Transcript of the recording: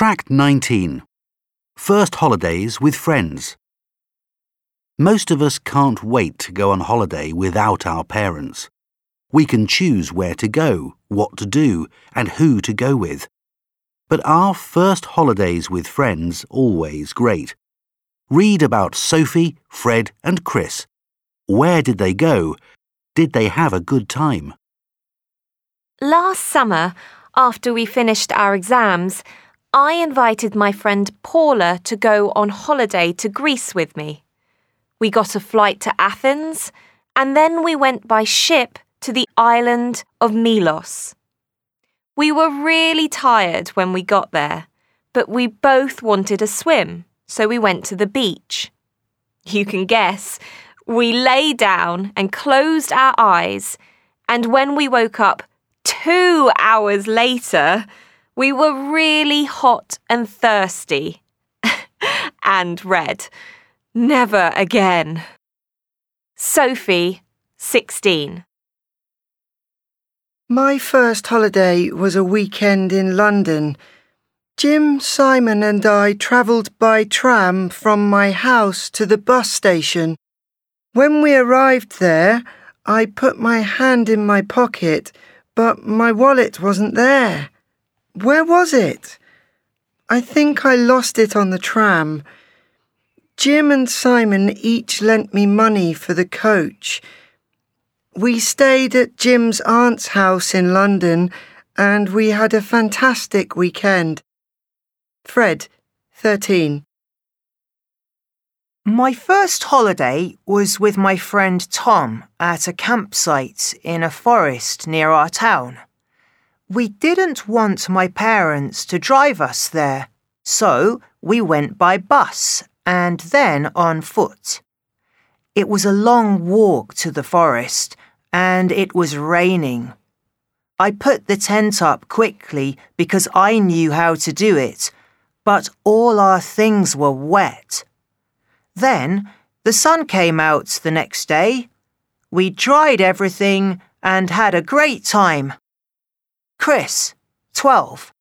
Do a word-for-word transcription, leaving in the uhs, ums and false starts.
Track nineteen. First holidays with friends. Most of us can't wait to go on holiday without our parents. We can choose where to go, what to do, and who to go with. But are first holidays with friends always great? Read about Sophie, Fred, and Chris. Where did they go? Did they have a good time? Last summer, after we finished our exams, I invited my friend Paula to go on holiday to Greece with me. We got a flight to Athens, and then we went by ship to the island of Milos. We were really tired when we got there, but we both wanted a swim, so we went to the beach. You can guess, we lay down and closed our eyes, and when we woke up two hours later, we were really hot and thirsty. And red. Never again. Sophie, sixteen. My first holiday was a weekend in London. Jim, Simon and I travelled by tram from my house to the bus station. When we arrived there, I put my hand in my pocket, but my wallet wasn't there. Where was it? I think I lost it on the tram. Jim and Simon each lent me money for the coach. We stayed at Jim's aunt's house in London and we had a fantastic weekend. Fred, thirteen. My first holiday was with my friend Tom at a campsite in a forest near our town. We didn't want my parents to drive us there, so we went by bus and then on foot. It was a long walk to the forest and it was raining. I put the tent up quickly because I knew how to do it, but all our things were wet. Then the sun came out the next day. We dried everything and had a great time. Chris, twelve.